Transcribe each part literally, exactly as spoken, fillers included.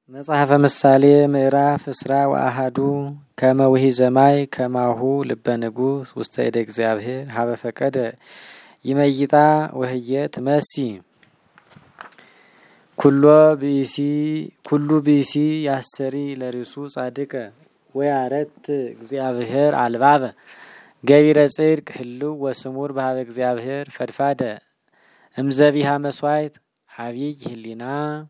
መጽሐፈ ምሳሌ ምዕራፍ እስራ ወአሐዱ ከመ ውሒዘማይ ከማሁ ልበ ንጉሥ ውስተ እደ እግዚአብሔር ሀበ ፈቀደ ይመይጣ ወህየ ትመሲ ኩሎ ብእሲ ኩሉ ብእሲ ያሰሪ ለርእሱ ጻድቀ ወያረት እግዚአብሔር አልባበ ገቢረ ጽድቅ ህልው ወስሙር በሀበ እግዚአብሔር ፈድፋደ እምዘቢሃ መስዋዕት አብይ ህሊና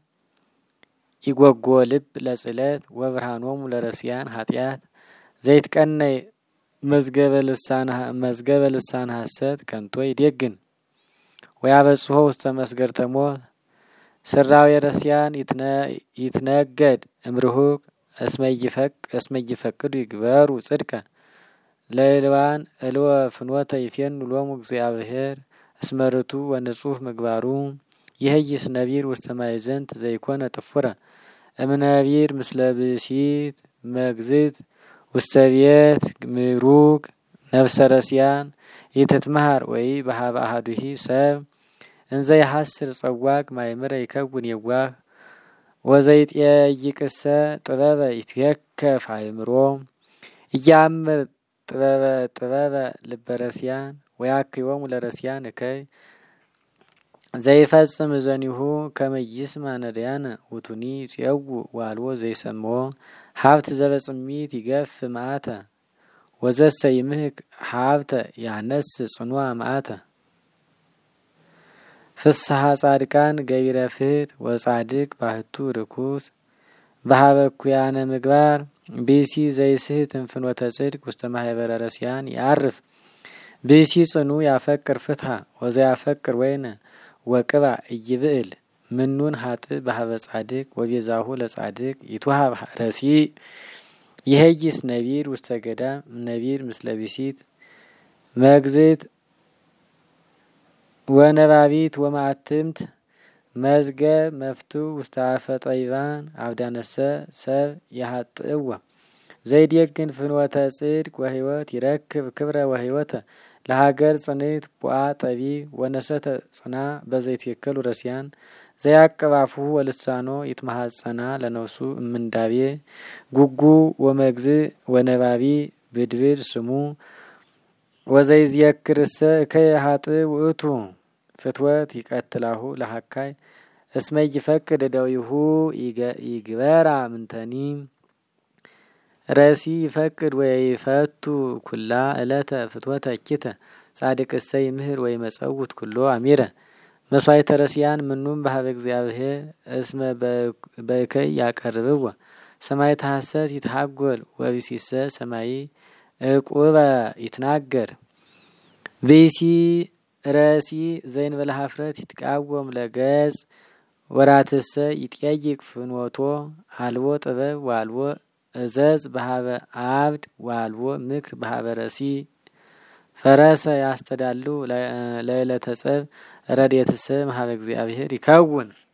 ይጎጎ ልብ ለጽለት ወብርሃኖሙ ለረስያን ኃጢአት ዘይትቀነይ መዝገበ ልሳን መዝገበ ልሳን ሐሰት ከንቶ ይዴግን ወያበጽሖ ውስተ መስገርተ ሞት ስራው የረስያን ይትነገድ እምርሁቅ እስመይፈቅ እስመይፈቅዱ ይግበሩ ጽድቀ ለልዋን እልወ ፍኖተ ይፌኑ ሎሙ እግዚአብሔር እስመርቱ ወንጹህ ምግባሩ ይህይስ ነቢር ውስተ ማይዘንት ዘይኮነ ጥፉረ እምነቢር ምስለ ብእሲት መግዝት ውስተ ቤት ምሩቅ ነፍሰ ረስያን ይትትመሃር ወይ በሀበ አሐዱሂ ሰብ እንዘ ይሐስር ጸዋቅ ማይምረ ይከውን የዋህ ወዘይጠይቅሰ ጥበበ ይትየከፍ አእምሮ እያምር ጥበበ ጥበበ ልበ ረስያን ወያክዮሙ ለረስያን እከይ ዘይፈጽም እዘኒሁ ከመ ይስማ ነዳያነ ውቱኒ ጽየው ዋልዎ ዘይሰምዎ ሀብት ዘበጽሚት ይገፍ መዓተ ወዘሰ ይምህክ ሀብተ ያነስ ጽኑዓ መዓተ ፍስሐ ጻድቃን ገቢረ ፍት ወጻድቅ ባህቱ ርኩስ በሀበ እኩያነ ምግባር ብእሲ ዘይስህት እንፍኖተ ጽድቅ ውስተ ማህበረ ረስያን ያርፍ ብእሲ ጽኑ ያፈቅር ፍትሐ ወዘያፈቅር ወይነ ወቅባ እይብእል ምኑን ሀጥ በሀበ ጻድቅ ወቤዛሁ ለጻድቅ ይትወሃብ ረሲ ይሄይስ ነቢር ውስተ ገዳም ነቢር ምስለ ቢሲት መግዝት ወነባቢት ወማዕትምት መዝገብ መፍቱ ውስተ አፈ ጠይባን አብዳነሰ ሰብ ያሀጥእወ ዘይድየግን ፍኖተ ጽድቅ ወህይወት ይረክብ ክብረ ወህይወተ ለሀገር ጽንት ቡአ ጠቢ ወነሰተ ጽና በዘይት የከሉ ረስያን ዘያቀባፉ ወልሳኖ ይትመሃጸና ለነፍሱ እምንዳቤ ጉጉ ወመግዝ ወነባቢ ብድብድ ስሙ ወዘይዝየክርሰ ከየሀጥ ውእቱ ፍትወት ይቀትላሁ ለሀካይ እስመ ይፈቅድ እደዊሁ ይግበራ ምንተኒ ረሲ ይፈቅድ ወይፈቱ ኩላ እለተ ፍትወተ እኪተ ጻድቅሰ ይምህር ወይ መጸውት ኩሎ አሚረ መስዋዕተ ረስያን ምኑም በሀበ እግዚአብሔር እስመ በከይ ያቀርብዎ ሰማዕተ ሐሰት ይትሃጎል ወቢሲሰ ሰማይ እቁበ ይትናገር ብእሲ ረሲ ዘይንበለ ኀፍረት ይትቃወም ለገጽ ወራትሰ ይጠይቅ ፍኖቶ አልቦ ጥበብ ዋልቦ እዘዝ በሀበ አብድ ዋልቦ ምክር በሀበ ረሲ ፈረሰ ያስተዳሉ ለዕለተ ጸብ ረድኤትሰ እምኀበ እግዚአብሔር ይከውን።